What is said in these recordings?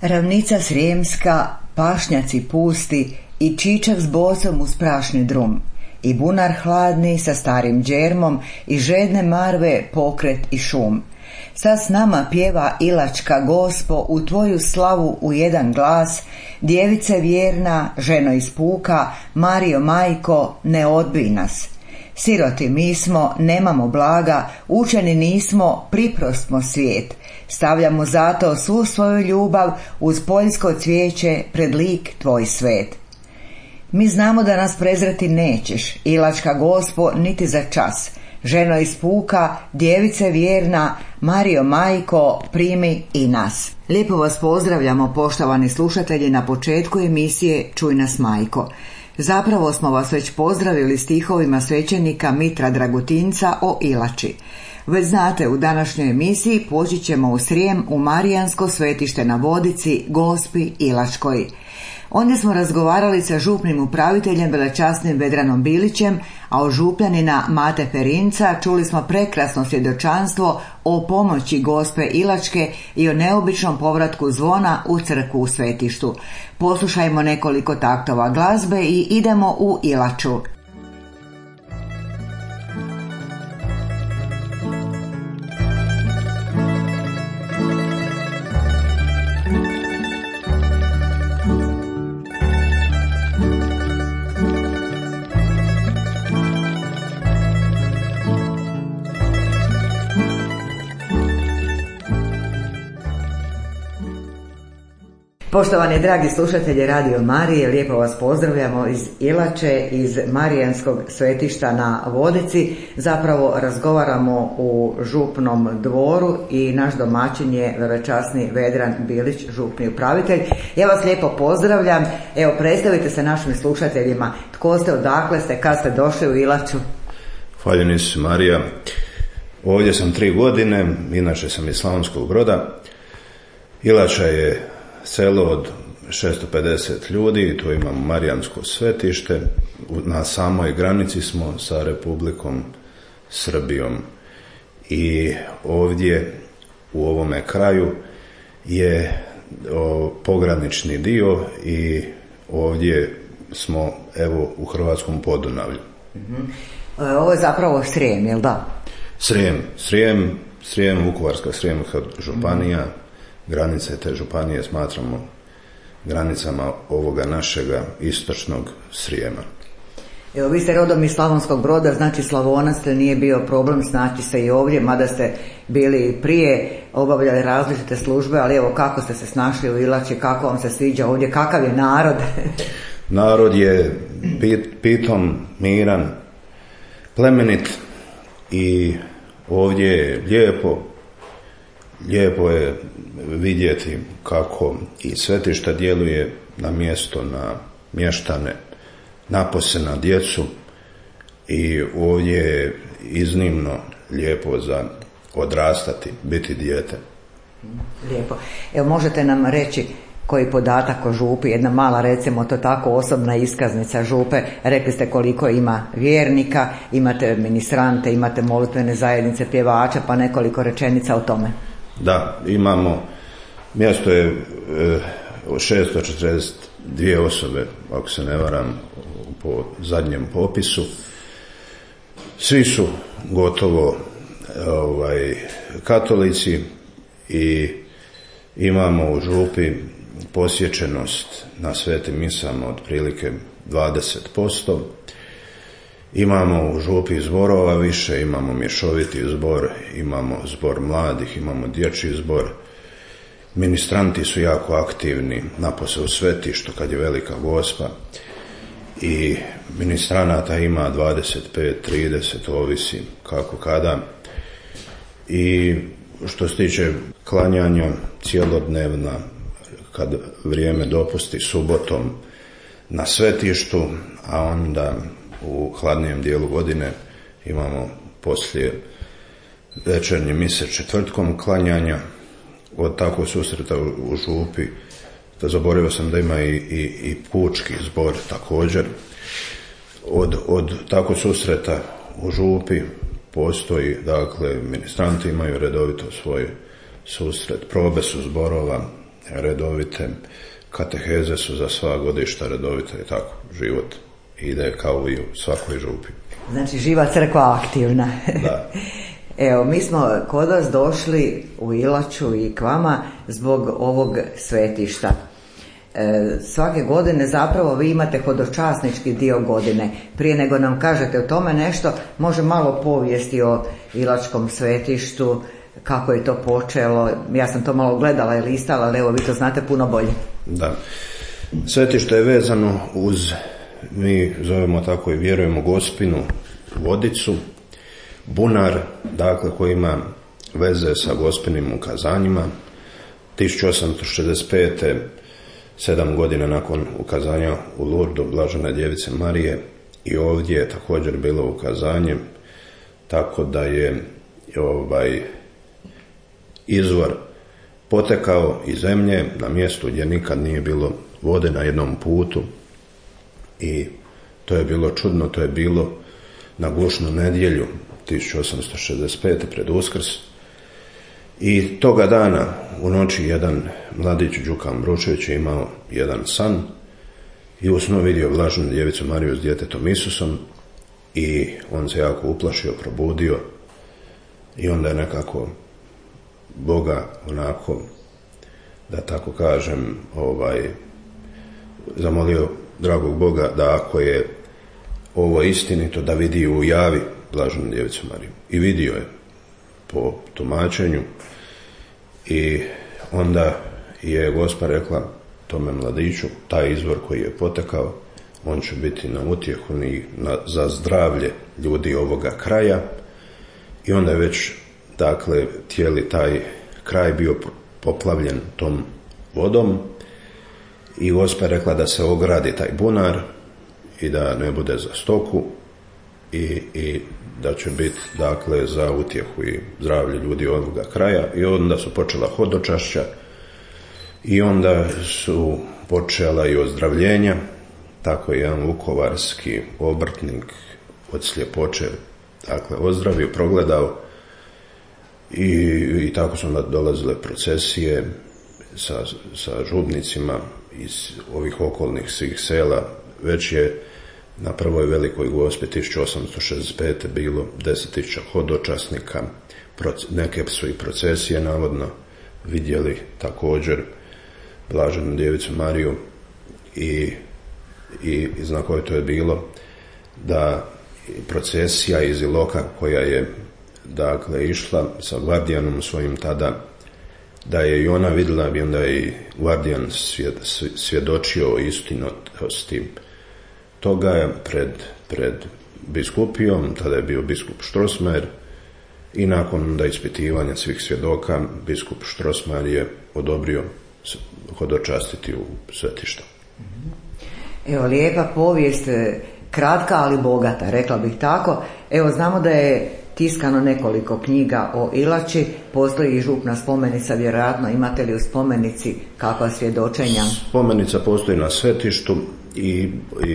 Ravnica srijemska, pašnjaci pusti i čičak s bocom uz prašni drum, i bunar hladni sa starim džermom i žedne marve pokret i šum. Sad s nama pjeva Ilačka Gospo u tvoju slavu u jedan glas, djevice vjerna, ženo iz puka, Mario majko, ne odbij nas. Siroti mi smo, nemamo blaga, učeni nismo, priprost smo svijet. Stavljamo zato svu svoju ljubav uz poljsko cvijeće pred lik tvoj svet. Mi znamo da nas prezreti nećeš, Ilačka Gospo, niti za čas. Ženo iz puka, djevice vjerna, Mario majko, primi i nas. Lijepo vas pozdravljamo, poštovani slušatelji, na početku emisije Čuj nas majko. Zapravo smo vas već pozdravili stihovima svećenika Mitra Dragutinca o Ilači. Već znate, u današnjoj emisiji poći ćemo u Srijem, u Marijansko svetište na Vodici, Gospi Ilačkoj. Ondje smo razgovarali sa župnim upraviteljem velečasnim Vedranom Bilićem, a od župljanina Mate Perinca čuli smo prekrasno svjedočanstvo o pomoći Gospe Ilačke i o neobičnom povratku zvona u crkvu u svetištu. Poslušajmo nekoliko taktova glazbe i idemo u Ilaču. Poštovani dragi slušatelji Radio Marije, lijepo vas pozdravljamo iz Ilače, iz Marijanskog svetišta na Vodici. Zapravo razgovaramo u župnom dvoru i naš domaćin je velečasni Vedran Bilić, župni upravitelj. Ja vas lijepo pozdravljam. Evo, predstavite se našim slušateljima. Tko ste, odakle ste, kad ste došli u Ilaču? Hvala Isus Marija. Ovdje sam 3 godine, inače sam iz Slavonskog Broda. Ilača je selo od 650 ljudi, tu imamo Marijansko svetište, na samoj granici smo sa Republikom Srbijom i ovdje u ovome kraju je pogranični dio i ovdje smo evo u Hrvatskom Podunavlju. Ovo je zapravo Srijem, jel da? Srijem, Vukovarska Srijemska županija. Granice te županije smatramo granicama ovoga našega istočnog Srijema. Evo, vi ste rodom iz Slavonskog Broda, znači Slavonac, nije bio problem snaći se i ovdje, mada ste bili prije, obavljali različite službe, ali evo, kako ste se snašli u Ilači, kako vam se sviđa ovdje, kakav je narod? Narod je pitom, miran, plemenit i ovdje je lijepo je vidjeti kako i svetišta djeluje na mjesto, na mještane, napose na djecu i ovdje je iznimno lijepo za odrastati, biti dijete. Lijepo. Evo, možete nam reći koji podatak o župi, jedna mala, recimo to tako, osobna iskaznica župe. Rekli ste koliko ima vjernika, imate ministrante, imate molitvene zajednice, pjevača, pa nekoliko rečenica o tome. Da, imamo, mjesto je 642 osobe, ako se ne varam, po zadnjem popisu. Svi su gotovo katolici i imamo u župi posjećenost na svetim misama otprilike 20%. Imamo u župi zborova više, imamo mješoviti zbor, imamo zbor mladih, imamo dječji zbor. Ministranti su jako aktivni, napose u svetištu kad je Velika Gospa. I ministranata ima 25, 30, ovisi kako kada. I što se tiče klanjanja, cijelodnevna, kad vrijeme dopusti, subotom na svetištu, a onda u hladnijem dijelu godine imamo poslije večernje mise četvrtkom klanjanja. Od takvog susreta u župi, da zaboravio sam da ima i pučki zbor također. Od takvog susreta u župi postoji, dakle, ministranti imaju redovito svoj susret, probe su zborova, redovite, kateheze su za sva godišta redovite i tako, život ide kao i u svakoj župi. Znači živa crkva aktivna. Da. Evo, mi smo kod vas došli u Ilaču i k vama zbog ovog svetišta. Svake godine zapravo vi imate hodočasnički dio godine. Prije nego nam kažete o tome nešto, može malo povijesti o Ilačkom svetištu, kako je to počelo. Ja sam to malo gledala i listala, ali evo vi to znate puno bolje. Da. Svetište je vezano uz, mi zovemo tako i vjerujemo, Gospinu vodicu, bunar, dakle, koji ima veze sa Gospinim ukazanjima. 1865. 7 godina nakon ukazanja u Lurdu Blažene djevice Marije, i ovdje je također bilo ukazanje, tako da je izvor potekao iz zemlje na mjestu gdje nikad nije bilo vode, na jednom putu, i to je bilo čudno. To je bilo na Gušnu nedjelju 1865. pred Uskrs, i toga dana u noći jedan mladić, Đukan Brušević, je imao jedan san i u snu vidio Blaženu djevicu Mariju s djetetom Isusom, i on se jako uplašio, probudio, i onda je nekako Boga onako, da tako kažem, zamolio dragog Boga da ako je ovo istinito, da vidi u javi Blaženu djevicu Mariju. I vidio je po tumačenju, i onda je Gospa rekla tome mladiću, taj izvor koji je potekao, on će biti na utjehu za zdravlje ljudi ovoga kraja. I onda je već, dakle, cijeli taj kraj bio poplavljen tom vodom, i Gospa je rekla da se ogradi taj bunar i da ne bude za stoku, i da će biti, dakle, za utjehu i zdravlje ljudi ovoga kraja. I onda su počela hodočašća, i onda su počela i ozdravljenja. Tako je jedan vukovarski obrtnik od sljepoće, dakle, ozdravio, progledao, i tako su onda dolazile procesije sa župnicima iz ovih okolnih svih sela. Već je na prvoj Velikoj Gospi 1865. bilo 10.000 hodočasnika. Neke su i procesije navodno vidjeli također Blaženu djevicu Mariju, i znakovito je bilo da procesija iz Iloka, koja je, dakle, išla sa gvardijanom svojim tada, da je i ona vidjela, i onda je i gvardijan svjedočio o istinitosti toga je pred biskupijom. Tada je bio biskup Štrosmajer, i nakon da ispitivanja svih svjedoka biskup Štrosmajer je odobrio hodočastiti u svetište. Evo, lijepa povijest, kratka ali bogata, rekla bih tako. Evo, znamo da je tiskano nekoliko knjiga o Ilači, postoji i župna spomenica, vjerojatno imate li u spomenici kakva svjedočenja? Spomenica postoji na svetištu, i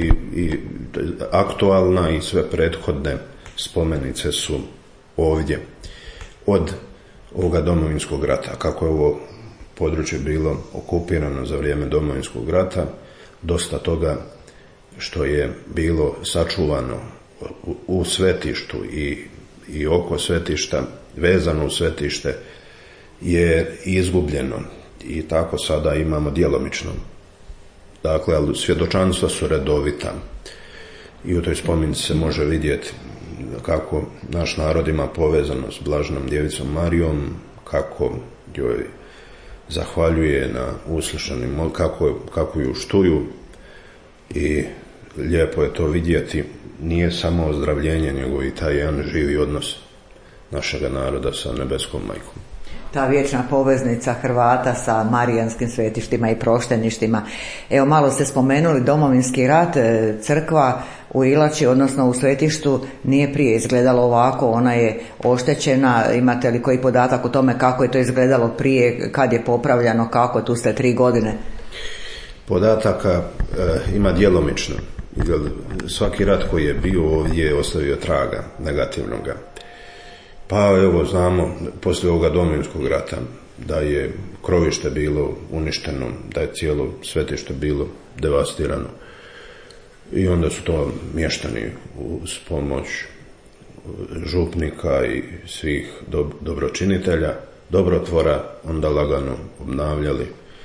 aktualna, i sve prethodne spomenice su ovdje od ovoga Domovinskog rata. Kako je ovo područje bilo okupirano za vrijeme Domovinskog rata, dosta toga što je bilo sačuvano u svetištu i oko svetišta, vezano u svetište, je izgubljeno, i tako sada imamo djelomično. Dakle, ali svjedočanstva su redovita, i u toj spomenici se može vidjeti kako naš narod ima povezano s Blaženom djevicom Marijom, kako joj zahvaljuje na uslišanim, kako ju štuju, i lijepo je to vidjeti. Nije samo ozdravljenje, nego i taj jedan živi odnos našega naroda sa nebeskom majkom. Ta vječna poveznica Hrvata sa marijanskim svetištima i prošteništima. Evo, malo ste spomenuli Domovinski rat, crkva u Ilači, odnosno u svetištu, nije prije izgledalo ovako, ona je oštećena. Imate li koji podatak o tome kako je to izgledalo prije, kad je popravljano, kako, tu ste 3 godine? Podataka ima djelomično. Svaki rat koji je bio ovdje je ostavio traga negativnoga. Pa evo, znamo, poslije ovoga Domovinskog rata da je krovište bilo uništeno, da je cijelo svetište bilo devastirano. I onda su to mještani uz pomoć župnika i svih dobročinitelja, dobrotvora, onda lagano obnavljali.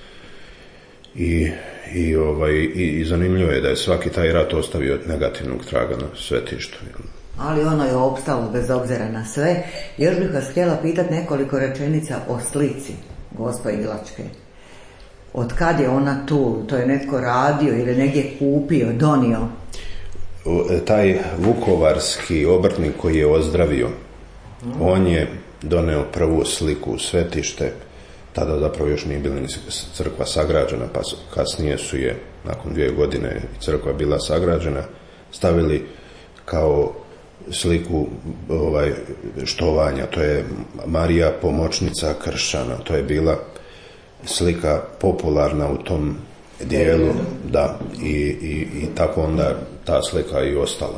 I zanimljivo je da je svaki taj rat ostavio negativnog traga na svetištu. Ali ono je opstalo bez obzira na sve. Još bih vas htjela pitati nekoliko rečenica o slici Gospe Ilačke. Od kad je ona tu? To je netko radio ili negdje kupio, donio? Taj vukovarski obrtnik koji je ozdravio, on je doneo prvu sliku u svetište. Tada zapravo još nije bila ni crkva sagrađena, pa kasnije su je, nakon 2 godine, crkva bila sagrađena, stavili kao sliku štovanja. To je Marija pomoćnica kršćana. To je bila slika popularna u tom dijelu, da, i tako onda ta slika i ostala.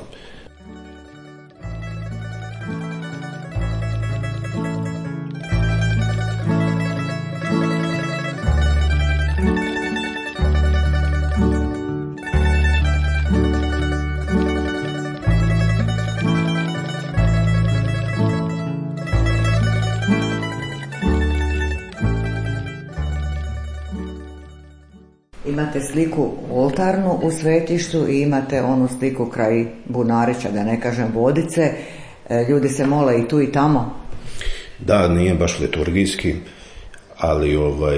Imate sliku oltarnu u svetištu i imate onu sliku kraj Bunarića, da ne kažem Vodice. Ljudi se mole i tu i tamo. Da, nije baš liturgijski, ali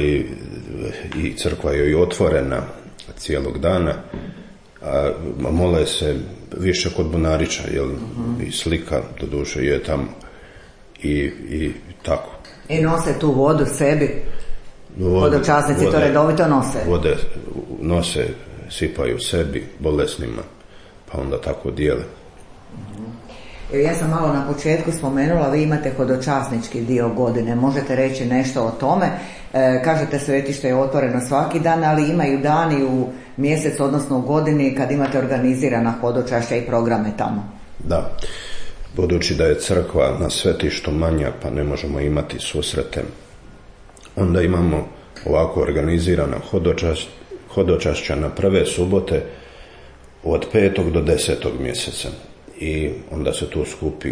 i crkva je i otvorena cijelog dana, a mole se više kod Bunarića, jer i slika doduše je tamo i tako. I nose tu vodu sebi? Hodočasnici to redovito nose? Vode nose, sipaju sebi, bolesnima, pa onda tako dijele. Ja sam malo na početku spomenula, vi imate hodočasnički dio godine, možete reći nešto o tome? Kažete svetište je otvoreno svaki dan, ali imaju dani u mjesec, odnosno u godini, kad imate organizirana hodočašća i programe tamo. Da, budući da je crkva na svetištu manja, pa ne možemo imati susrete, onda imamo ovako organizirana hodočašća na prve subote od 5. do 10. mjeseca. I onda se tu skupi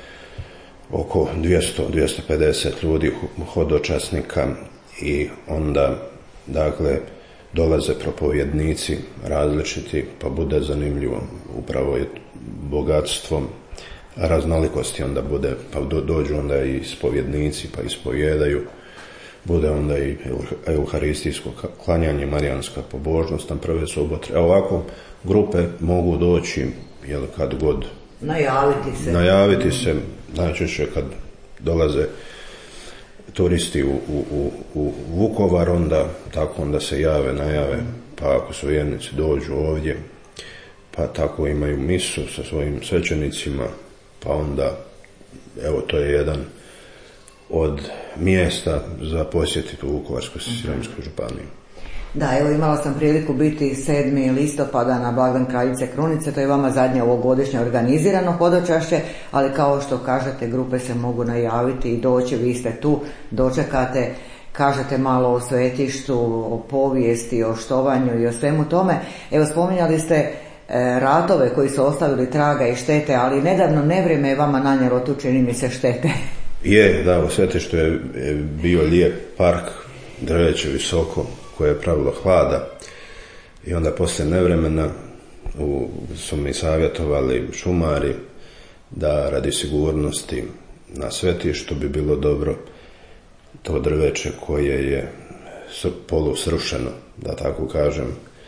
oko 200-250 ljudi, hodočasnika, i onda, dakle, dolaze propovjednici različiti, pa bude zanimljivo. Upravo je bogatstvo raznolikosti onda bude, pa dođu onda i ispovjednici, pa ispovijedaju. Bude onda i euharistijsko klanjanje, marijanska pobožnost na prve subote. A ovako grupe mogu doći, jel, kad god. Najaviti se, najčešće kad dolaze turisti u Vukovar, onda se najave, pa ako su vjernici dođu ovdje, pa tako imaju misu sa svojim svećenicima, pa onda, evo, to je jedan od mjesta za posjetiti u Vukovarsko-srijemskoj županiji. Da, evo, imala sam priliku biti 7. listopada na blagdan Kraljice Krunice, to je vama zadnje ovogodišnje organizirano hodočašće, ali kao što kažete, grupe se mogu najaviti i doći, vi ste tu, dočekate, kažete malo o svetištu, o povijesti, o štovanju i o svemu tome. Evo, spominjali ste ratove koji su ostavili traga i štete, ali nedavno nevrijeme je vama nanijelo tu, čini mi se, štete. Je, da, u svetištu je bio lijep park, drveće visoko, koje je pravilo hlada, i onda poslije nevremena su mi savjetovali šumari da radi sigurnosti na svetištu bi bilo dobro to drveće koje je polusrušeno, da tako kažem,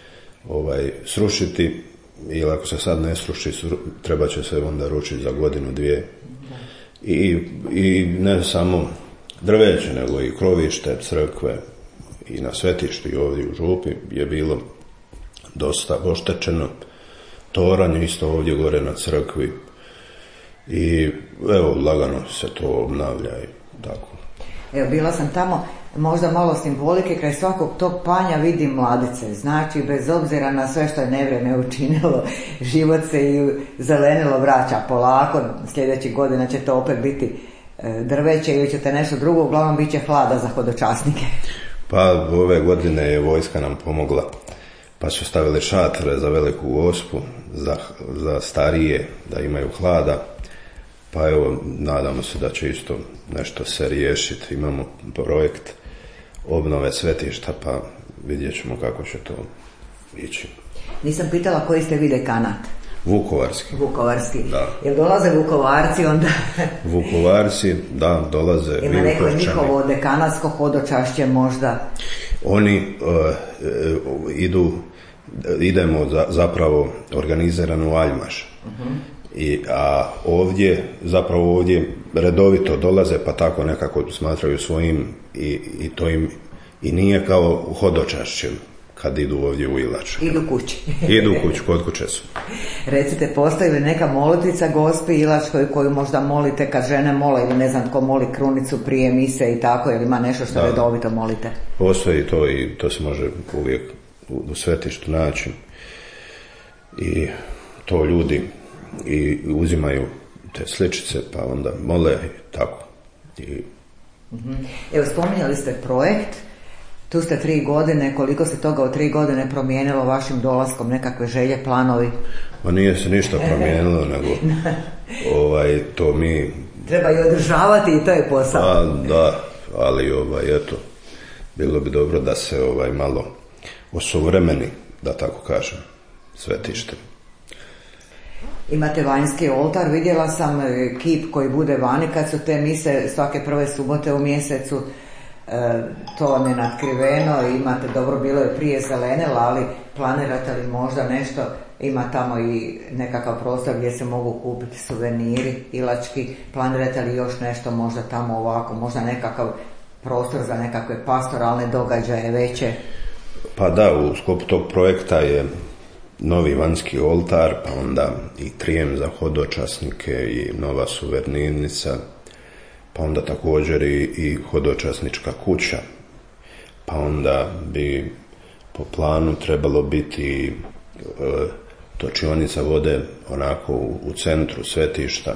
srušiti, i ako se sad ne sruši, treba će se onda ručiti za godinu, dvije. I ne samo drveće, nego i krovište, crkve, i na svetištu i ovdje u župi je bilo dosta oštećeno. Toranj isto ovdje gore na crkvi, i evo, lagano se to obnavlja i tako. Evo, bila sam tamo, možda malo simbolike, kraj svakog tog panja vidim mladice. Znači, bez obzira na sve što je nevrijeme učinilo, život se i zelenilo vraća polako. Sljedećih godina će to opet biti drveće ili ćete nešto drugo, uglavnom bit će hlada za hodočasnike. Pa ove godine je vojska nam pomogla, pa su stavili šatore za Veliku Gospu, za starije da imaju hlada, pa evo nadamo se da će isto nešto se riješiti. Imamo projekt obnove svetišta, pa vidjet ćemo kako će to ići. Nisam pitala koji ste vi dekanat? Vukovarski. Da. Jel dolaze Vukovarci onda? Vukovarci, da, dolaze. Ima neko njihovo dekanatsko hodočašće možda? Oni idemo zapravo organizirano u Aljmaš. A ovdje redovito dolaze, pa tako nekako smatraju svojim i to im i nije kao hodočašćem kad idu ovdje u Ilač. Idu kući. Idu kući, kod kuće su. Recite, postoji li neka molitvica Gospi Ilačkoj koju možda molite kad žene mole ili ne znam tko moli krunicu prije mise i tako, ili ima nešto što redovito molite? Postoji to i to se može uvijek u svetištu naći i to ljudi i uzimaju te sličice pa onda mole tako. Evo, spominjali ste projekt, tu ste 3 godine, koliko se toga u 3 godine promijenilo vašim dolaskom, nekakve želje, planovi? Ma nije se ništa promijenilo, nego to mi... Treba i održavati i to je posao. Pa da, ali eto, bilo bi dobro da se malo osuvremeni, da tako kažem, svetište. Imate vanjski oltar, vidjela sam kip koji bude vani kad su te mise svake prve subote u mjesecu, to vam je natkriveno, imate, dobro, bilo je prije zelenila, ali planirate li možda nešto, ima tamo i nekakav prostor gdje se mogu kupiti suveniri ilački, planirate li još nešto možda tamo ovako, možda nekakav prostor za nekakve pastoralne događaje veće? Pa da, u sklopu tog projekta je novi vanjski oltar, pa onda i trijem za hodočasnike i nova suvenirnica, pa onda također i hodočasnička kuća, pa onda bi po planu trebalo biti točionica vode onako u centru svetišta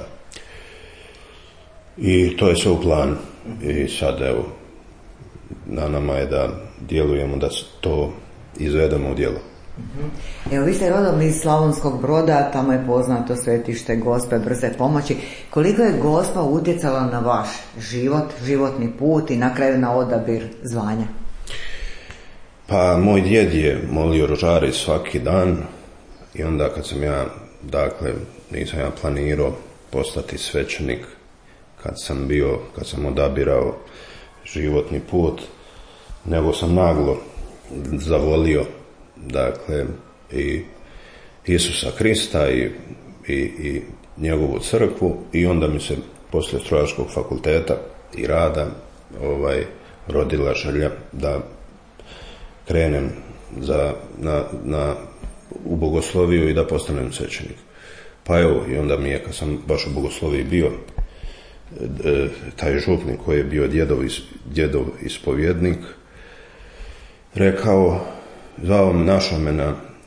i to je sve u planu i sad evo na nama je da djelujemo da to izvedemo u djelo. Evo, vi ste rodom iz Slavonskog Broda, tamo je poznato svetište Gospe Brze pomoći. Koliko je Gospa utjecala na vaš život, životni put i na kraju na odabir zvanja? Pa moj djed je molio rožare svaki dan i onda kad sam ja, nisam ja planirao postati svećenik, kad sam odabirao životni put, nego sam naglo zavolio i Isusa Krista i njegovu crkvu i onda mi se poslije strojarskog fakulteta i rada rodila želja da krenem u bogosloviju i da postanem svećenik. Pa evo, i onda mi je, kad sam baš u bogosloviji bio, taj župnik koji je bio djedov ispovjednik rekao, našao me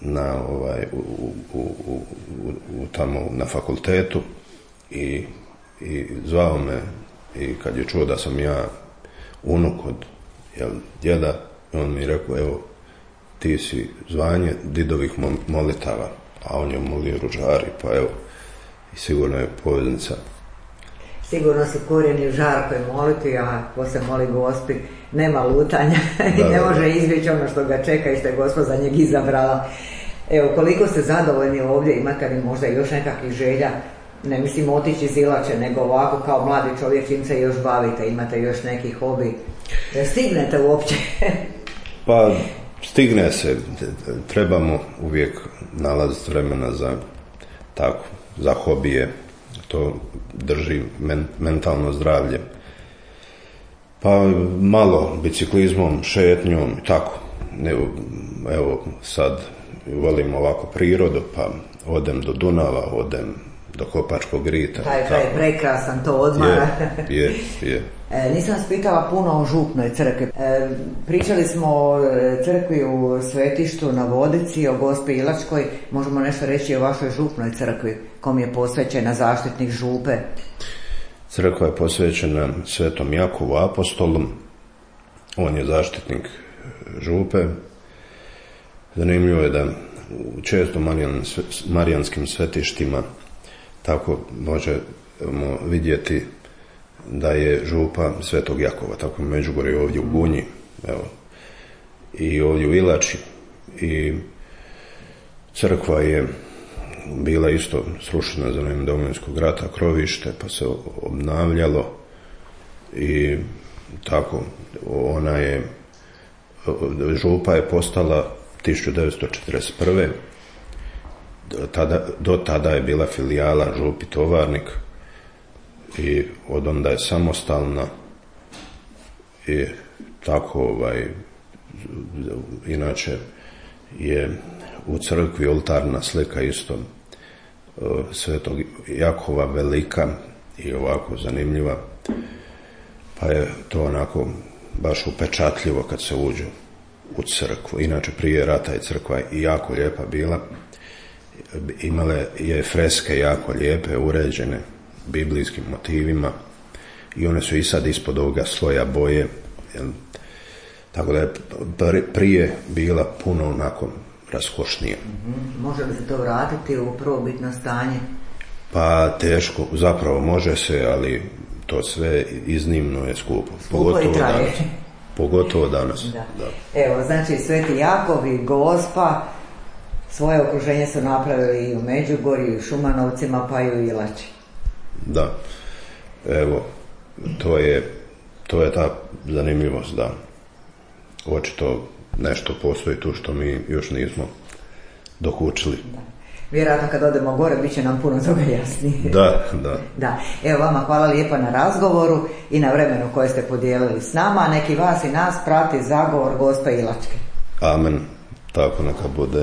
tamo na fakultetu i zvao me i kad je čuo da sam ja unuk od djeda, on mi je rekao, evo, ti si zvanje didovih molitava, a on je molio rožari, pa evo, i sigurno je poveznica. Sigurno su korijeni u žarkoj moliti, a ko se moli Gospi nema lutanja i ne može izbjeći ono što ga čeka i što je Gospa za njeg izabrala. Evo, koliko ste zadovoljni ovdje, imate li možda još nekakvih želja, ne mislim otići iz Ilače, nego ovako kao mladi čovjek čim se još bavite, imate još neki hobi, da stignete uopće? Pa stigne se, trebamo uvijek nalaziti vremena za hobije, to drži mentalno zdravlje. Pa malo biciklizmom, šetnjom i tako. Evo sad volim ovako prirodu, pa odem do Dunava, odem do Kopačkog rita. Taj je prekrasan, to odmara. Je. Nisam vas pitala puno o župnoj crkvi. Pričali smo o crkvi u Svetištu na Vodici, o Gospi Ilačkoj. Možemo nešto reći o vašoj župnoj crkvi, kom je posvećena zaštitnik župe? Crkva je posvećena Svetom Jakovu apostolu, on je zaštitnik župe. Zanimljivo je da u često marijanskim svetištima tako možemo vidjeti da je župa Svetog Jakova, tako u Međugorju, ovdje u Gunji, evo, i ovdje u Ilači. I crkva je bila isto srušena za vrijeme Domovinskog rata, krovište, pa se obnavljalo i tako župa je postala 1941. Do tada je bila filijala župi Tovarnik i od onda je samostalna i tako inače je u crkvi oltarna slika isto Svetog Jakova, velika i ovako zanimljiva, pa je to onako baš upečatljivo kad se uđe u crkvu. Inače prije rata je crkva i jako lijepa bila, imale je freske jako lijepe, uređene biblijskim motivima i one su i sad ispod ovoga sloja boje, tako da je prije bila puno onako raskošnija. Može li se to vratiti u prvobitno stanje? Pa teško, zapravo može se, ali to sve iznimno je skupo. Pogotovo danas. Da. Evo, znači Sveti Jakov i Gospa svoje okruženje su napravili i u Međugorju, i u Šumanovcima, pa i u Ilači. Da. Evo, to je ta zanimljivost, da. Očito nešto postoji tu što mi još nismo dokučili. Da. Vjerojatno kad odemo gore bit će nam puno toga jasnije. Da. Evo vama hvala lijepa na razgovoru i na vremenu koje ste podijelili s nama. Neki vas i nas prati zagovor Gospe Ilačke. Amen. Tako neka bude.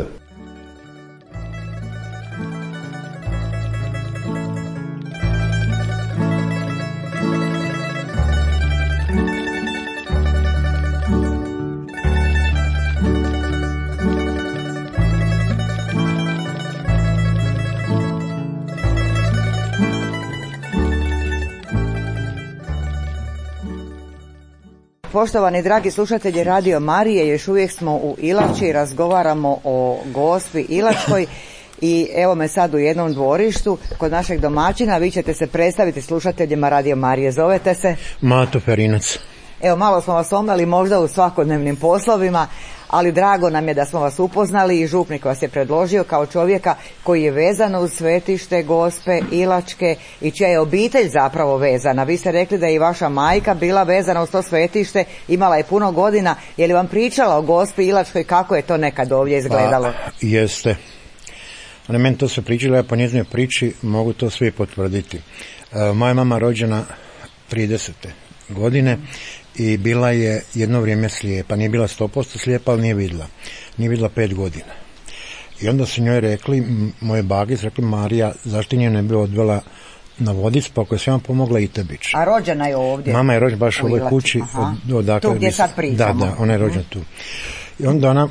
Poštovani dragi slušatelji Radio Marije, još uvijek smo u Ilači, razgovaramo o Gospi Ilačkoj i evo me sad u jednom dvorištu kod našeg domaćina. Vi ćete se predstaviti slušateljima Radio Marije. Zovete se? Mato Perinac. Evo, malo smo vas omeli možda u svakodnevnim poslovima, ali drago nam je da smo vas upoznali i župnik vas je predložio kao čovjeka koji je vezan uz svetište Gospe Ilačke i čija je obitelj zapravo vezana. Vi ste rekli da je i vaša majka bila vezana uz to svetište, imala je puno godina. Je li vam pričala o Gospi Ilačkoj kako je to nekad ovdje izgledalo? Pa, jeste. Ona meni to sve pričala, ja po njezinoj priči mogu to sve potvrditi. Moja mama rođena 30. godine i bila je jedno vrijeme slijepa. Nije bila 100% slijepa, ali nije vidjela. Nije vidjela 5 godina. I onda su njoj rekli, moje bage su rekli, Marija, zašto nje ne bi odvela na Vodic, pa ako je svema pomogla i tebi će. A rođena je ovdje? Mama je rođena baš u ovoj kući. Tu gdje sad pričamo. Da, ona je rođena tu. I onda ona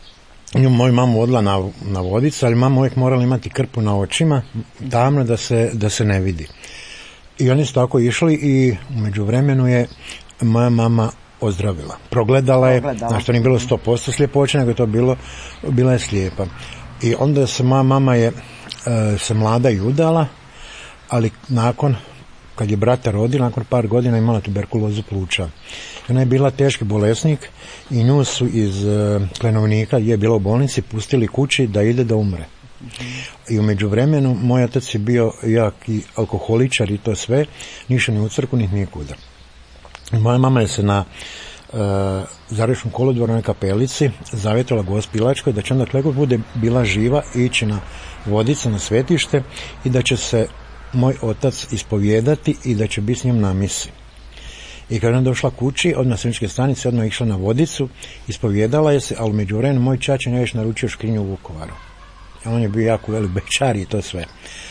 moju mamu odla na Vodic, ali mama uvijek morala imati krpu na očima, tamno da se ne vidi. I oni su tako išli i u međuvremenu je moja mama ozdravila. Progledala je, znači to nije bilo 100% sljepoće, nego je to bila je slijepa. I onda se moja mama je se mlada i udala, ali nakon, kad je brata rodila, nakon par godina imala tuberkulozu pluća. Ona je bila teški bolesnik i nju su iz Klenovnika, gdje je bila u bolnici, pustili kući da ide da umre. I u međuvremenu moj otac je bio jaki alkoholičar i to sve, ništa ni u crku, ni nikuda. Moja mama je se na Zarišnom kolodvoru na kapelici zavjetila Gospi Ilačkoj da će onda kako bude bila živa ići na Vodice, na svetište i da će se moj otac ispovijedati i da će biti s njim na misi. I kad je ona došla kući, od nasrničke stanice, odmah išla na Vodicu, ispovijedala je se, ali među vremenu moj čačin je još naručio škrinju u Vukovaru. On je bio jako velik bečar i to sve.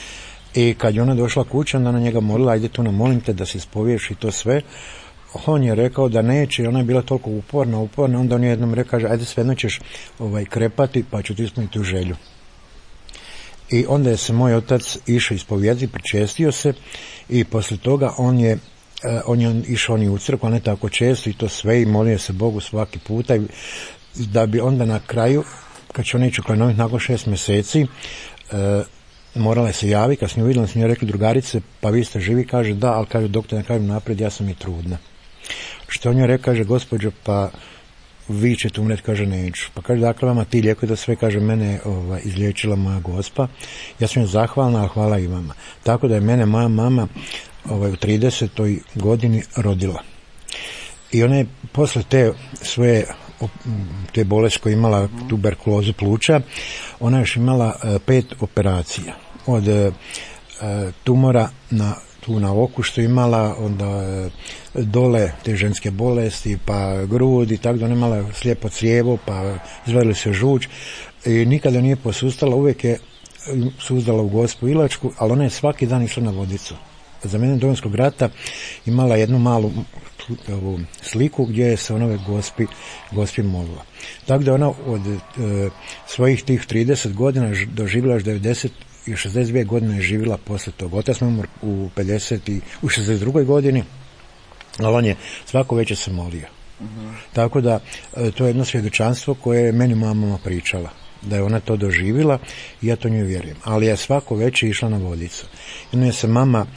I kad je ona došla kući, onda na njega molila, ajde tu molim te da se ispoviješ i to sve. On je rekao da neće i ona je bila toliko uporna, onda on je jednom rekao, ajde svejedno ćeš krepati pa ću ti ispuniti tu želju. I onda je se moj otac išao ispovjediti, pričestio se i poslije toga on je išao u crkvu, ne tako često i to sve i molio se Bogu svaki puta da bi onda na kraju, kad će on ići u Klenovit nakon 6 mjeseci, morala je se javiti, kad s njoj vidjela, s njoj rekli drugarice, pa vi ste živi, kaže da, ali kaže doktor, ne kažem naprijed, ja sam i trudna. Što on joj rekao, kaže, gospođo, pa vi ćete umret, kaže, neću. Pa kaže, dakle, vama ti lijekovi da sve, kaže, mene izliječila moja Gospa. Ja sam joj zahvalna, ali hvala i vama. Tako da je mene moja mama u 30. godini rodila. I ona je posle te svoje te bolesti koje je imala, tuberkulozu pluća, ona je još imala 5 operacija. Od tumora na oku što je imala, onda dole te ženske bolesti, pa grud i tako da ona je imala slijepo crijevo, pa izvadili se žuč i nikada nije posustala, uvijek je suzdala u Gospu Ilačku, ali ona je svaki dan išla na Vodicu. Za mene Domovinskog rata imala jednu malu sliku gdje se ona Gospi molila. Tako da ona od svojih tih 30 godina doživjela još 90 i 62 godine je živjela poslije toga. Otac smo umr u 62. godini, ali on je svako večer se molio. Tako da to je jedno svjedočanstvo koje je meni moja mama pričala, da je ona to doživjela i ja to njoj vjerujem. Ali je svako večer išla na Vodicu. Jedno je se mama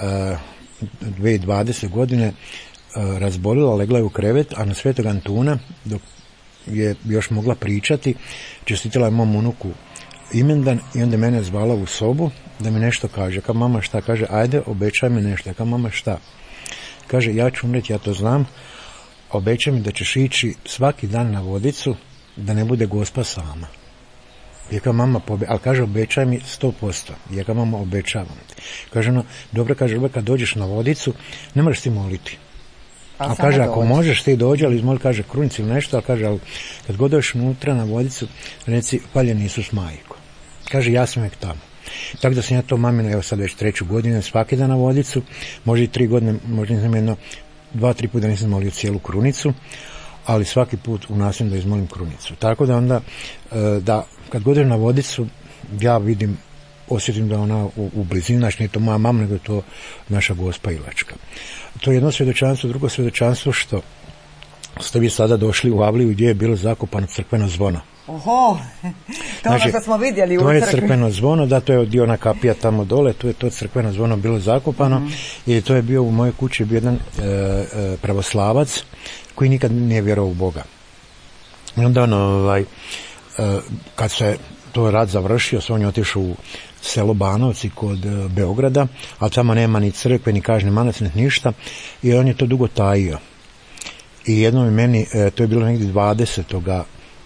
2020. godine razbolila, legla je u krevet, a na Svetog Antuna, dok je još mogla pričati, čestitala je mom unuku imendan i onda mene zvala u sobu da mi nešto kaže. Kao mama šta? Kaže, ajde, obećaj mi nešto. Kao mama šta? Kaže, ja ću umreti, ja to znam, obećaj mi da ćeš ići svaki dan na Vodicu, da ne bude Gospa sama. Je kao mama, ali kaže, obećaj mi 100%. Je kao mama, obećavam ti. Kaže, no, dobro, kaže, kad dođeš na Vodicu, ne moraš ti moliti. A kaže, ako možeš ti dođi, ali izmoli, kaže, krunici ili nešto, ali kaže, ali kad god dođeš unutra na Vodicu, reci, hvaljen Isus majko. Kaže, ja sam uvijek tamo. Tako da sam ja to mamino, evo sad već 3. godinu, svaki dan na Vodicu, možda i 3 godine, možda nisam 2-3 puta nisam molio cijelu krunicu, ali svaki put u nasljednu da izmolim krunicu. Tako da onda, da kad god idem na Vodicu, ja vidim, osjetim da ona u blizini, znači nije to moja mama, nego je to naša Gospa Ilačka. To je jedno svjedočanstvo, drugo svjedočanstvo što ste vi sada došli u Avliju gdje je bilo zakopano crkveno zvono. Oho, to ono što smo vidjeli u crkvi. To je crkveno zvono, da, to je dio ona kapija tamo dole, tu je to crkveno zvono bilo zakopano i to je bio u mojoj kući bio jedan pravoslavac koji nikad nije vjerovao u Boga. I onda kad se to rat završio, on je otišao u selo Banovci kod Beograda, ali tamo nema ni crkve, ni kažni manastir, ništa, i on je to dugo tajio. I jednom meni, to je bilo negdje 20.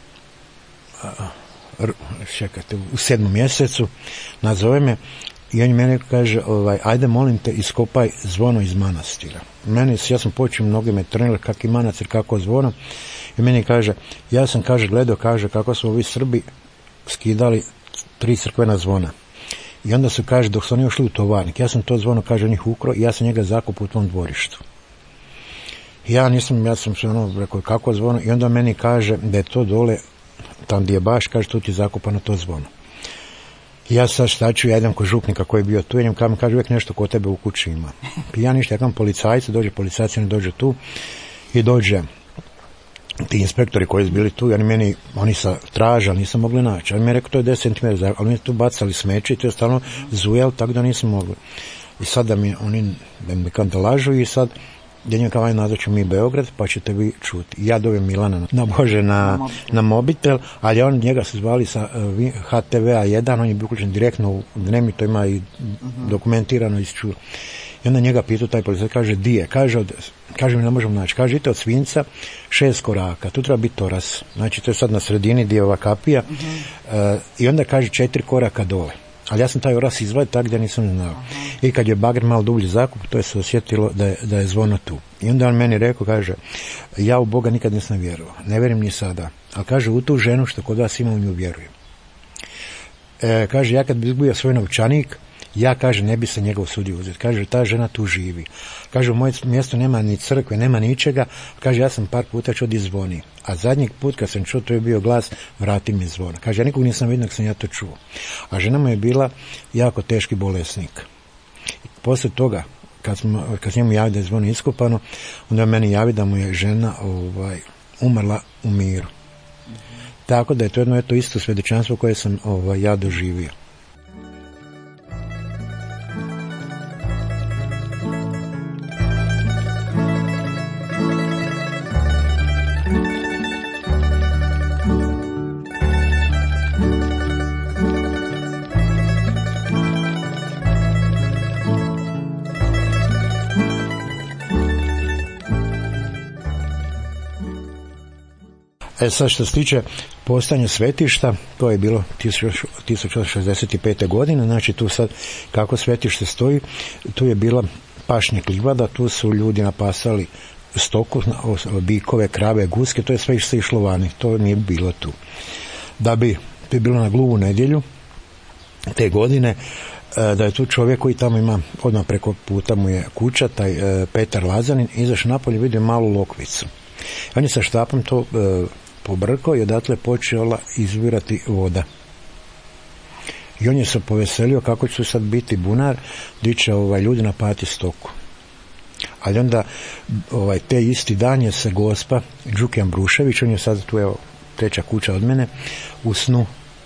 čekajte, u 7. mjesecu, nazove me i on meni kaže, ajde molim te, iskopaj zvono iz manastira. Ja sam počeo, mnogi me trenili kak i manastir, kako zvono, i meni kaže, ja sam, kaže, gledao, kaže, kako su ovi Srbi skidali 3 crkvena zvona. I onda su, kaže, dok su oni ušli u tovarnik, ja sam to zvono, kaže, njih ukro i ja sam njega zakupao u tom dvorištu. Ja sam se rekao, kako zvono, i onda meni kaže da je to dole, tam gdje je baš, kaže, tu ti je zakupano to zvono. I ja sad šta ću, ja idem kod župnika koji je bio tu, i kaže, uvijek nešto kod tebe u kući ima. I ja ništa, ja kam policajci, dođe policajac, oni dođe tu i dođe ti inspektori koji su bili tu, oni sa traže, ali nisam mogli naći. On mi je rekao, to je 10 cm, ali mi tu bacali smeće i to je stalno zujel, tako da nisam mogli. I sad da mi lažu i sad njega kao nazoću mi Beograd, pa ćete vi čuti. Ja dobijem Milana na mobitel, ali on njega su zvali sa HTV-a 1, on je bio uključen direktno u Dnevnik, to ima i dokumentirano isčuo. I onda njega pitao taj policajac, kaže, di je? Kaže mi, ne možemo naći. Kaže, idite od Svinca 6 koraka, tu treba biti Toras. Znači, to je sad na sredini gdje je ova kapija. I onda kaže 4 koraka dole. Ali ja sam taj Toras izvadio tako da nisam znao. I kad je bagr malo dublji zakup, to je se osjetilo da je zvono tu. I onda on meni rekao, kaže, ja u Boga nikad nisam vjerovao. Ne vjerujem ni sada. Ali kaže, u tu ženu što kod vas ima, u nju vjerujem. Kaže, ja kad bi izgubio svoj novčanik, ja, kaže, ne bi se njega usudio uzeti. Kaže, ta žena tu živi. Kaže, u moje mjesto nema ni crkve, nema ničega. Kaže, ja sam par puta čuo di zvoni. A zadnji put kad sam čuo, to je bio glas, vrati mi zvona. Kaže, ja nikog nisam vidio, sam ja to čuo. A žena mu je bila jako teški bolesnik. Poslije toga, kad njemu javi da je zvono iskopano, onda je meni javi da mu je žena umrla u miru. Tako da je to jedno isto svjedočanstvo koje sam ja doživio. Sad što se tiče postojanja svetišta, to je bilo 1965. godine, znači tu sad kako svetište stoji, tu je bila pašnjak livada, tu su ljudi napasali stoku, bikove, krave, guske, to je sve išlo vani, to nije bilo tu. Da bi to je bilo na Gluvu nedjelju te godine, da je tu čovjek koji tamo ima, odmah preko puta mu je kuća, taj Petar Lazanin, izašao napolje, vidio malu lokvicu. On je sa štapom to pobrkao i odatle počela izvirati voda. I on je se poveselio kako će sad biti bunar, gdje će ljudi napati stoku. Ali onda te isti dan je se gospa Đuki Ambrušević, on je sad tu, evo, treća kuća od mene, u snu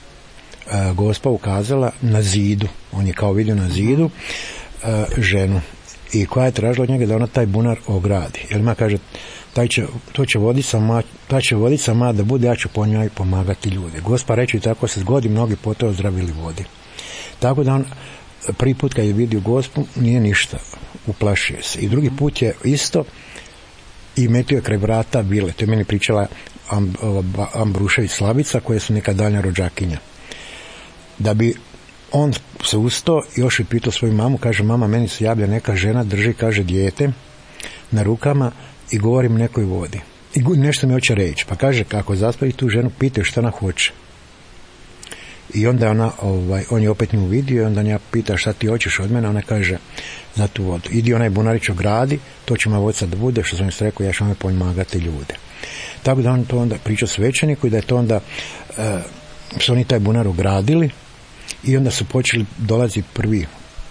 gospa ukazala na zidu. On je kao vidio na zidu ženu i koja je tražila od njega da ona taj bunar ogradi. Jer ima, kaže, ta će vodica moja da bude, ja ću po njoj pomagati ljude. Gospa reče, tako se zgodi, mnogi pote ozdravili vodi. Tako da on prvi put kad je vidio gospu nije ništa, uplašio se. I drugi put je isto i metio je kraj vrata vile. To je meni pričala Ambrušević Slavica, koja su neka daljnja rođakinja. Da bi on se ustao, još je pitao svoju mamu, kaže, mama, meni se javlja neka žena, drži, kaže, dijete na rukama i govorim nekoj vodi. I nešto mi hoće reći. Pa kaže, kako zaspavi tu ženu, pitaju šta ona hoće. I onda on je opet nju vidio i onda ja pita šta ti hoćeš od mene, ona kaže, za tu vodu. Idi onaj bunarić ogradi, to će moja vodica da bude, što sam joj rekao, ja ću vam pomagati ljude. Tako da on to onda pričao svećeniku i da je to onda su oni taj bunar ogradili i onda su počeli dolazi prvi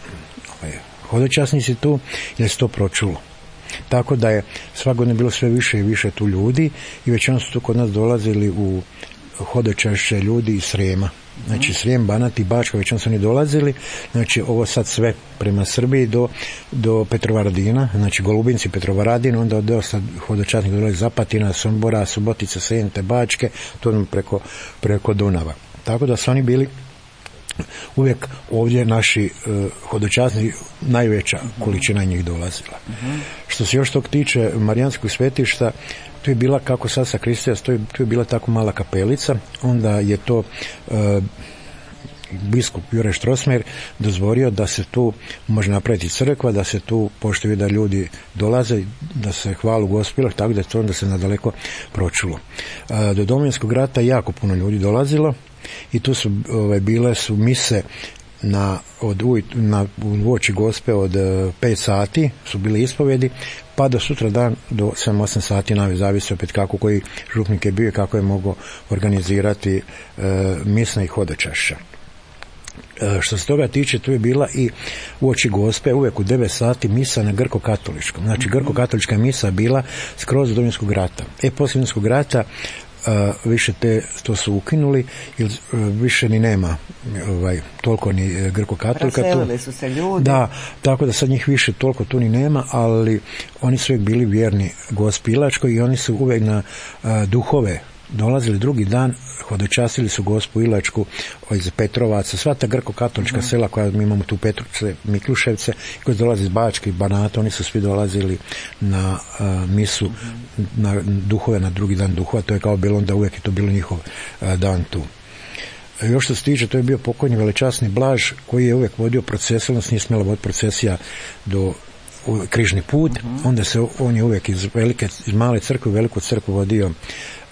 hodočasnici tu, jer se to pročulo. Tako da je svake godine bilo sve više i više tu ljudi i većinom su tu kod nas dolazili u hodočašće ljudi iz Srijema. Znači Srijem, Banat i Bačka, većinom su oni dolazili, znači ovo sad sve prema Srbiji do Petrovaradina, znači Golubinci, Petrovaradin, onda od sad hodočasnik dolazi Zapatina, Sombora, Subotice, Sente, Bačke, to preko Dunava. Tako da su oni bili uvijek ovdje naši hodočasni, najveća količina njih dolazila. Što se još tog tiče Marijanskog svetišta, tu je bila, kako sad sa Kristija, tu je bila tako mala kapelica, onda je to biskup Jure Štrosmajer dozvolio da se tu može napraviti crkva, da se tu, pošto vidi da ljudi dolaze, da se hvalu Gospelu, tako da to onda se nadaleko pročulo. Do Domovinskog rata jako puno ljudi dolazilo i tu su bile su mise uoči Gospe od 5 sati su bili ispovjedi, pa do sutra dan do 7-8 sati, zavisi opet kako koji župnik je bio i kako je mogao organizirati misna i hodočašća. Što se toga tiče, tu je bila i uoči Gospe uvijek u 9 sati misa na grko-katoličkom. Znači grko-katolička misa bila skroz do Domovinskog rata. Poslije Domovinskog rata više to su ukinuli, jer više ni nema toliko ni grko-katolika. Raselili su se ljudi. Da, tako da sad njih više toliko tu ni nema, ali oni su uvijek bili vjerni Gospi Ilačkoj i oni su uvijek na duhove dolazili drugi dan, hodočastili su Gospu Ilačku iz Petrovaca, sva ta grko-katolička sela koja mi imamo tu Petrovce, Mikluševce, koji dolaze iz Bačke i Banata, oni su svi dolazili na misu, na duhove, na drugi dan duhova, to je kao bilo onda uvijek je to bilo njihov dan tu. Još što se tiče, to je bio pokojni velečasni Blaž koji je uvijek vodio procesiju, nije smjela voditi procesija do križni put, onda on je uvijek iz male crkve u veliku crkvu vodio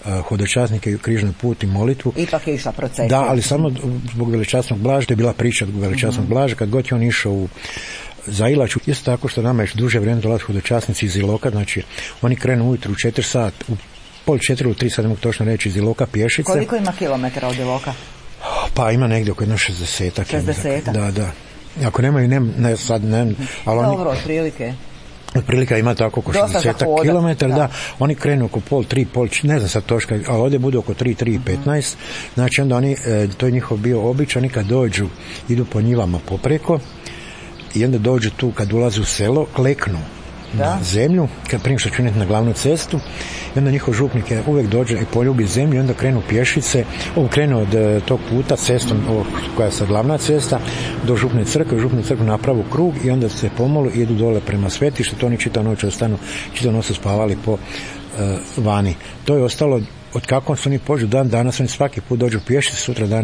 hodočasnike, križni put i molitvu. Ipak je išla procesija. Da, ali samo zbog veličasnog Blaža, to je bila priča zbog veličasnog Blaža, kad god je on išao za Ilaču, isto tako što nama još duže vrijeme dolaze hodočasnici iz Iloka, znači oni krenu ujutru u 4 sata, u pol 4 u 3 sata, ne mogu točno reći, iz Iloka pješice. Koliko ima kilometara od Iloka? Pa ima negdje oko 60. 60? Da. Ako nemaju, ali oni... Dobro, otprilike. Otprilike ima tako oko 60 km, da, oni krenu oko pol 3, ne znam sad točka, ali ovdje budu oko 3:15, znači onda oni, to je njihov bio običaj, oni kad dođu, idu po njivama popreko i onda dođu tu kad ulaze u selo, kleknu na zemlju, kad prije što ću na glavnu cestu, i onda njihov župnik je uvijek dođe i poljubi zemlju i onda krenu pješice, krenu od tog puta cestom, koja je sad glavna cesta, do župne crkve, napravu krug i onda se pomolu i idu dole prema svetištu, to oni čitav noć ostanu, čitav noć su spavali po vani. To je ostalo od kako su oni pođu dan danas, oni svaki put dođu pješice, sutra dan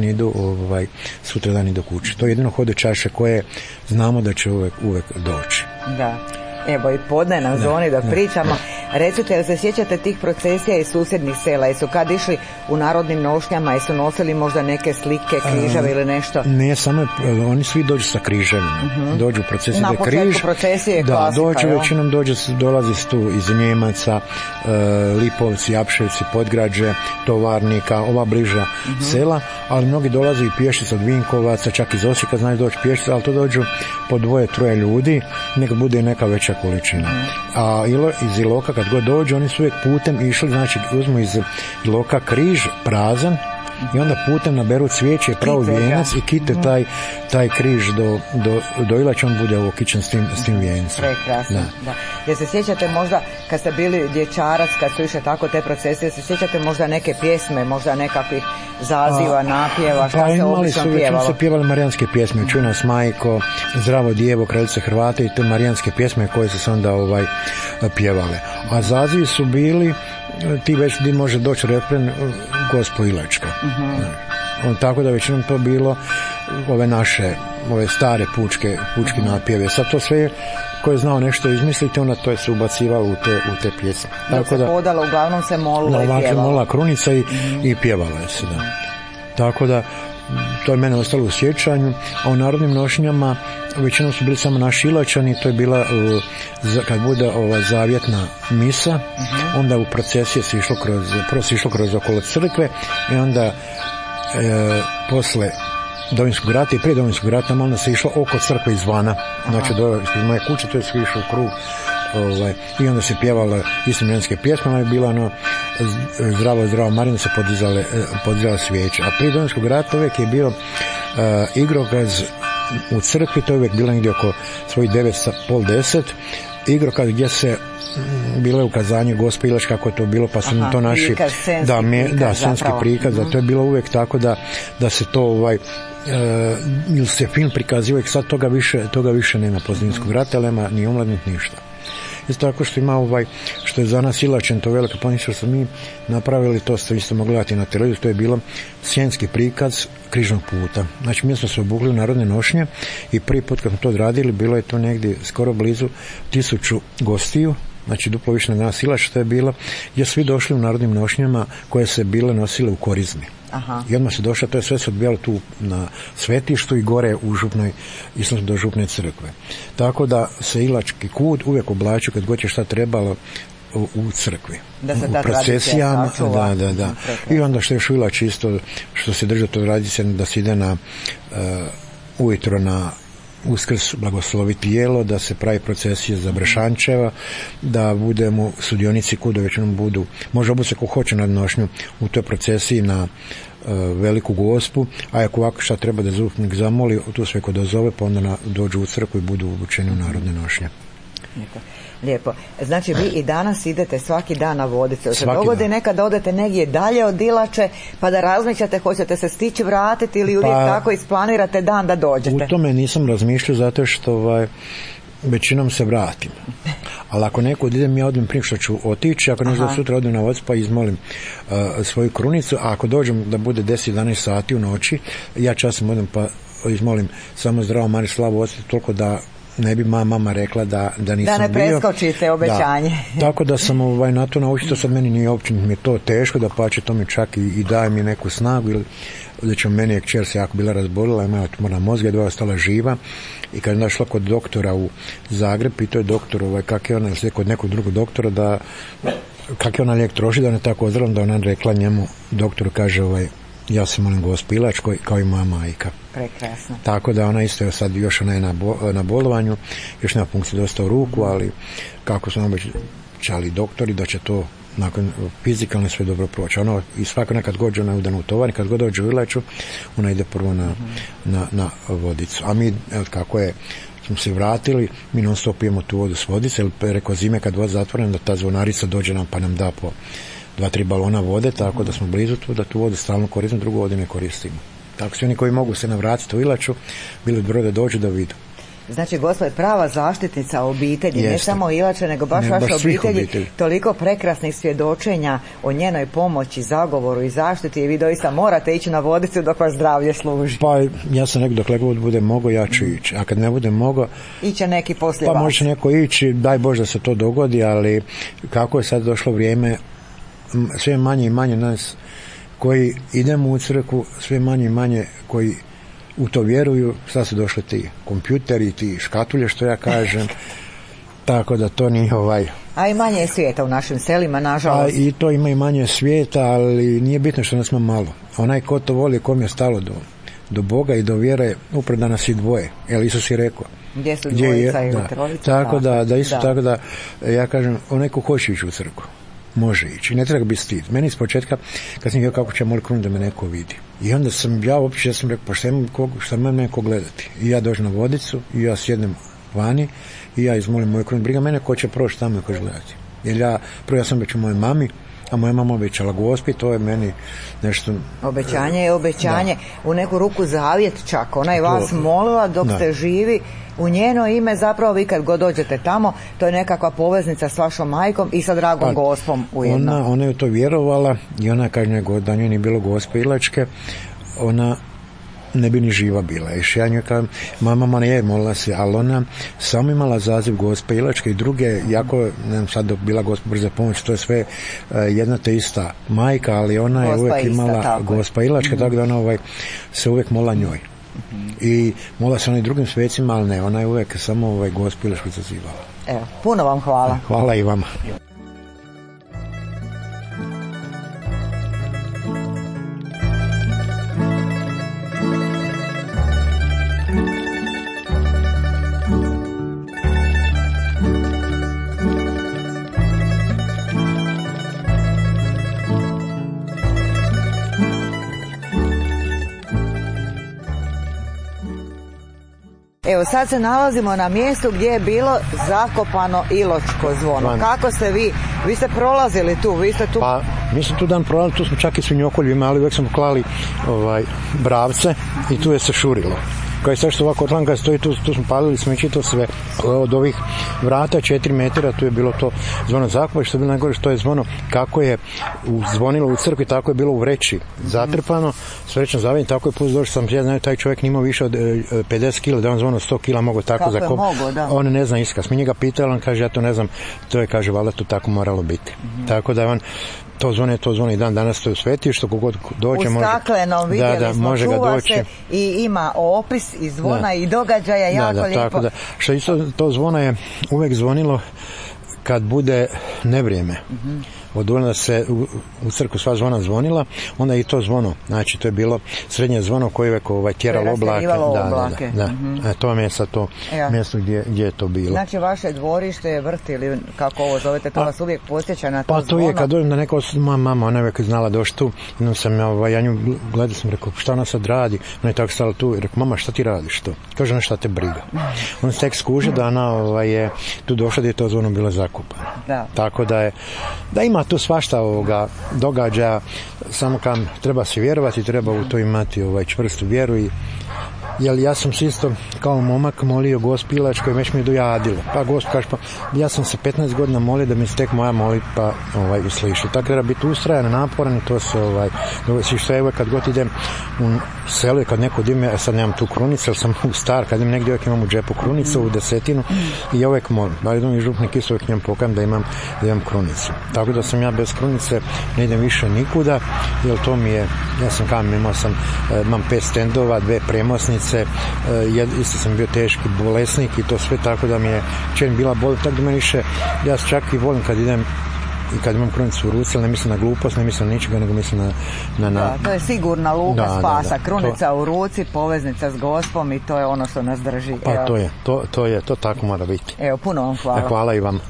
idu kući. To je jedino hodočaše koje znamo da će uvijek doći. Da. Evo i podne na zoni da pričamo. Recite, jel se sjećate tih procesija iz susjednih sela? Jesu kad išli u narodnim nošnjama, jesu nosili možda neke slike, križeve ili nešto? Ne, samo oni svi dođu sa križevima. Dođu u procesiju da je križ. Na početku procesije je klasika, dođu, većinom dolazi tu iz Njemaca, Lipovci, Apševci, Podgrađe, Tovarnika, ova bliža sela, ali mnogi dolaze i pješice od Vinkovaca, čak iz Osijeka znaju doći pješice, ali to dođu po 2-3 ljudi, neka bude neka veća količina. A iz Iloka kad god dođu, oni su uvijek putem išli, znači uzmu iz Iloka križ prazan i onda putem naberu cvijeće, pravi vijenac i kite taj križ do Ilača, on bude ovo kičan s tim vijencem. Prekrasno, da. Jer se sjećate možda kad ste bili dječarac, kad su išle tako te procesije, se sjećate možda neke pjesme, možda nekakvih zaziva, napjeva, šta se obično pjevalo? Pa se pjevali marijanske pjesme, Čuj nas majko, Zdravo djevo, Kraljice Hrvate i te marijanske pjesme koje su se onda pjevale. A zazivi su bili ti već di može doći refren Gospo Ilačka. Tako da većinom to bilo ove stare pučke napjeve. Sad to sve ko je znao nešto izmisliti, onda to je se ubacivalo u te pjesme. Dok se hodalo, uglavnom se molila i pjevala. Uglavnom se molila krunica i pjevala je se, da. Tako da to je mene ostalo u sjećanju, a u narodnim nošnjama većinom su bili samo naši Ilačani, to je bila kad bude zavjetna misa, onda u procesije se išlo kroz okolo crkve i onda posle Domovinskog rata i prije Domovinskog rata onda se išlo oko crkve izvana, znači ispred moje kuće, to je sve išlo u krug. I onda se pjevala isto marijanske pjesme, ona je bila Zdravo Marino, se podizala svijeća. A prije Domovinskog rata uvijek je bio igrokaz u crkvi, to je uvijek bilo negdje oko svojih 9:30, igrokaz gdje se bilo je ukazanje Gospe Ilačke kako je to bilo, pa su to naši scenski prikaz, to je bilo uvijek tako da se to ili se film prikazio, sad toga više nema poslije Domovinskog rata, ali nema ni omladnih ništa. Isto tako što ima što je za nas Ilačen, to velika planica što smo mi napravili, to ste isto mogli gledati na televiziju, to je bilo scenski prikaz križnog puta. Znači mi smo se obukli u narodne nošnje i prvi put kad smo to odradili, bilo je to negdje skoro blizu 1000 gostiju, znači duplo više na nas Ilač, što je bilo, gdje svi došli u narodnim nošnjama koje se bile nosile u korizmi. I odmah se došlo, to je sve se odbijalo tu na svetištu i gore u župnoj, išlo do župne crkve. Tako da se Ilački kut uvijek oblačio kad god je šta trebalo u crkvi. Da se u procesijama, da. I onda što je još u Ilači isto, što se drži to tradicija, da se ide ujutro na Uskrs blagosloviti jelo, da se pravi procesije za Brešančeva, da budemo sudionici kuda većinom budu, može obući se ko hoće na nošnju u toj procesiji na Veliku Gospu, a ako ovako šta treba da župnik zamoli, tu sve ko dozove, pa onda dođu u crkvu i budu obučeni u narodne nošnje. Lijepo. Znači vi i danas idete svaki dan na Vodice. Se dogodi nekad da odete negdje dalje od Ilače pa da razmišljate hoćete se stići vratiti ili uvijek tako isplanirate dan da dođete? U tome nisam razmišljao zato što većinom se vratim. Ali ako neko idem, ja odem prije što ću otići, ako ne sutra odem na Vodice pa izmolim svoju krunicu, a ako dođem da bude 10-11 sati u noći, ja časom odem pa izmolim samo Zdravo Marino, Slavu Ocu, toliko da ne bi mama rekla da nisam bio. Da ne preskočite obećanje. Da. Tako da sam na to naučio, sad meni nije uopće mi je to teško, da pače to mi čak i daje mi neku snagu, ili da će meni je kćer se jako bila razbolila, imala tumor na mozgu, je ostala živa, i kad je došla kod doktora u Zagreb, pitao je doktor kak je ona, ili kod nekog drugog doktora, da kak je ona lijek troši, da ne tako ozdravljam, da ona rekla njemu, doktoru kaže, ja se molim Gospu Ilač, kao i moja majka. Prekrasno. Tako da ona isto je sad, još ona je na bolovanju, još nema funkciju dosta u ruku, ali kako su obećali doktori da će to nakon fizikalno sve dobro proći. Ono, i svaka nekad god ona udana u tovar, kad god dođe u Ilaču, ona ide prvo na vodicu. A mi, kako je, smo se vratili, mi non stop pijemo tu vodu s vodice, jer preko zime kad voda zatvorena, da ta zvonarica dođe nam pa nam da po 2-3 balona vode, tako da smo blizu tu, da tu vodu stalno koristimo, drugu vodu ne koristimo. Tako svi oni koji mogu se navratiti u Ilaču, bili dobro da dođu da vidu. Znači, Gospa je prava zaštitnica obitelji, ne samo Ilače, nego baš vaše obitelji. Toliko prekrasnih svjedočenja o njenoj pomoći, zagovoru i zaštiti, i vi doista morate ići na vodicu dok vas zdravlje služi. Pa ja sam rekao, dokle god budem mogao, ja ću ići. A kad ne budem mogao, iće neki poslije vas. Pa može neko ići, daj Bože da se to dogodi, ali kako je sad došlo vrijeme, sve manje i manje nas koji idemo u crkvu, sve manje i manje koji u to vjeruju. Sad su došli ti kompjuteri, ti škatulje, što ja kažem, tako da to nije A i manje je svijeta u našim selima, nažalost. I to ima i manje svijeta, ali nije bitno što nas ima malo. Onaj ko to voli, kom je stalo do Boga i do vjere, upravo da nas i dvoje. Jer Isus je rekao. Gdje su dvojica i trojica. Tako da isto tako da, ja kažem, onaj ko hoće ići u crkvu, može ići. Ne treba biti stid. Meni iz početka, kad sam vidio kako će molit krunu, da me neko vidi. I onda sam ja sam rekao, pa šta imam neko gledati. I ja dođem na vodicu, i ja sjednem vani, i ja izmolim moju krunu. Briga mene ko će proći tamo i ko će gledati. Jer ja sam već u mojoj mami, a moja mama obećala Gospi, to je meni nešto... Obećanje je obećanje, u neku ruku zavjet čak. Ona je vas molila dok ste živi, u njeno ime, zapravo vi kad god dođete tamo, to je nekakva poveznica s vašom majkom i sa dragom Gospom ujedno. Ona je to vjerovala i ona kaže nego da nje nije bilo Gospe Ilačke, ona ne bi ni živa bila. I ja njoj kažem, mama je molila se, ali ona samo imala zaziv Gospe Ilačke i druge, jako, ne znam sad dok bila Gospa Brza pomoć, to je sve jedna te ista majka, ali ona je uvijek imala Gospa Ilačke, tako da ona se uvijek molila njoj. I molila se ona i drugim svecima, ali ne, ona je uvijek samo Gospu Ilačku zazivala. Evo, puno vam hvala. Hvala i vama. Evo, sad se nalazimo na mjestu gdje je bilo zakopano Iločko zvono. Kako ste vi ste prolazili tu, vi ste tu... Pa, mi smo tu dan prolazili, tu smo čak i svinjokolju imali, uvijek smo klali bravce i tu je se šurilo. Kao je sve što ovako otlanka stoji, tu smo palili smeće, to sve od ovih vrata 4 metara, tu je bilo to zvono zakopa, što je bilo najgore, što je zvono, kako je zvonilo u crkvi, tako je bilo u vreći zatrpano, srećno zavljeno, tako je plus došao sam, ja znam, taj čovjek nije imao više od 50 kila, da on zvono 100 kila mogo tako zakopati. On ne zna iskaz. Mi njega pitali, on kaže, ja to ne znam, to je, kaže, valjda to tako moralo biti. Tako da on to zvone i dan danas to je u svetištu, kogod dođe može... U staklenom vidjeli smo, čuva se i ima opis i zvona i događaja, jako lijepo. Tako da, što isto to zvono je uvijek zvonilo kad bude nevrijeme. Od da se u crkvu sva zvona zvonila, onda i to zvono, znači to je bilo srednje zvono koje je uvijek tjeralo oblake. To je sad to mjesto gdje je to bilo. Znači vaše dvorište je vrt ili kako ovo zovete, to vas uvijek posjeća na to zvono? Pa to je kad dođem da neko, mama, ona je uvijek znala doći tu, jednom sam ja nju gledao, sam rekao, šta ona sad radi? Ona je tako stala tu i rekao, mama, šta ti radiš to? Kaže, ona, šta te briga? On se tek skuže da ona je tu došla gdje je to zvono bilo zakupano. Tako da ima tu svašta ovoga događaja, samo kam treba se vjerovati, treba u to imati čvrstu vjeru. Jer ja sam se isto kao momak molio Gospi Ilačkoj, već mi je dojadilo. Pa Gospa kaže, pa ja sam se 15 godina molio da mi se tek moja molitva usliši. Tako treba biti ustrajan, naporan i to se što je kad god idem selu i kad neko dime, sad nemam tu krunicu, jer sam star, kad im negdje uvijek imam u džepu krunicu, u desetinu, i ja uvijek moram, da idem i župnik isto uvijek njemu pokajem da imam krunicu. Tako da sam ja bez krunice ne idem više nikuda, jer to mi je, ja sam imam 5 stendova, 2 premosnice, isto sam bio teški bolesnik i to sve, tako da mi je čen bila bol, tako da me više, ja čak i volim kad idem i kad imam krunicu u ruci, ali ne mislim na glupost, ne mislim na ničega, nego mislim na... Da, to je sigurna luka spasa, krunica u ruci, poveznica s Gospom i to je ono što nas drži. Pa to tako mora biti. Evo, puno vam hvala. Hvala i vam.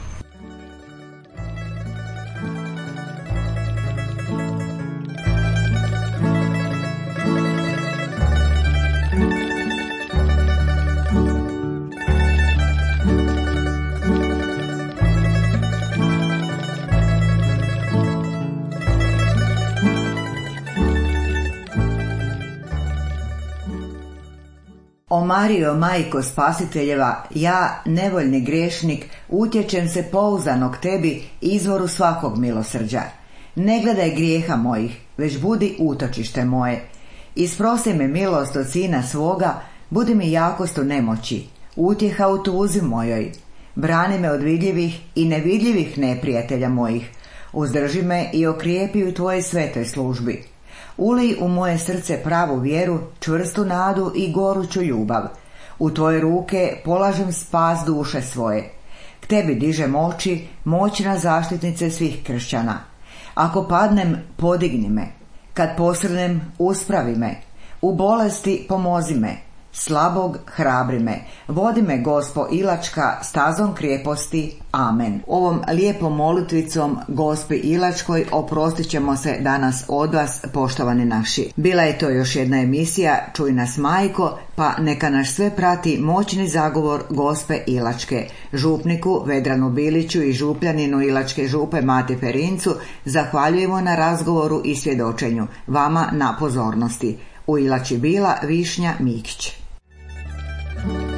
O Marijo, majko spasiteljeva, ja, nevoljni griješnik, utječem se pouzdanog tebi, izvoru svakog milosrđa. Ne gledaj grijeha mojih, već budi utočište moje. Isprosi me milost od sina svoga, budi mi jakost u nemoći, utjeha u tuzi mojoj. Brani me od vidljivih i nevidljivih neprijatelja mojih. Uzdrži me i okrijepi u tvojoj svetoj službi. Ulij u moje srce pravu vjeru, čvrstu nadu i goruću ljubav. U tvoje ruke polažem spas duše svoje. K tebi dižem oči, moćna zaštitnice svih kršćana. Ako padnem, podigni me. Kad posrnem, uspravi me. U bolesti pomozi me. Slabog hrabri me. Vodi me, Gospo Ilačka, stazom krijeposti. Amen. Ovom lijepom molitvicom Gospi Ilačkoj oprostit ćemo se danas od vas, poštovani naši. Bila je to još jedna emisija Čuj nas majko, pa neka nas sve prati moćni zagovor Gospe Ilačke. Župniku Vedranu Biliću i župljaninu Ilačke župe Mati Ferincu zahvaljujemo na razgovoru i svjedočenju. Vama na pozornosti. U Ilači bila Višnja Mikić.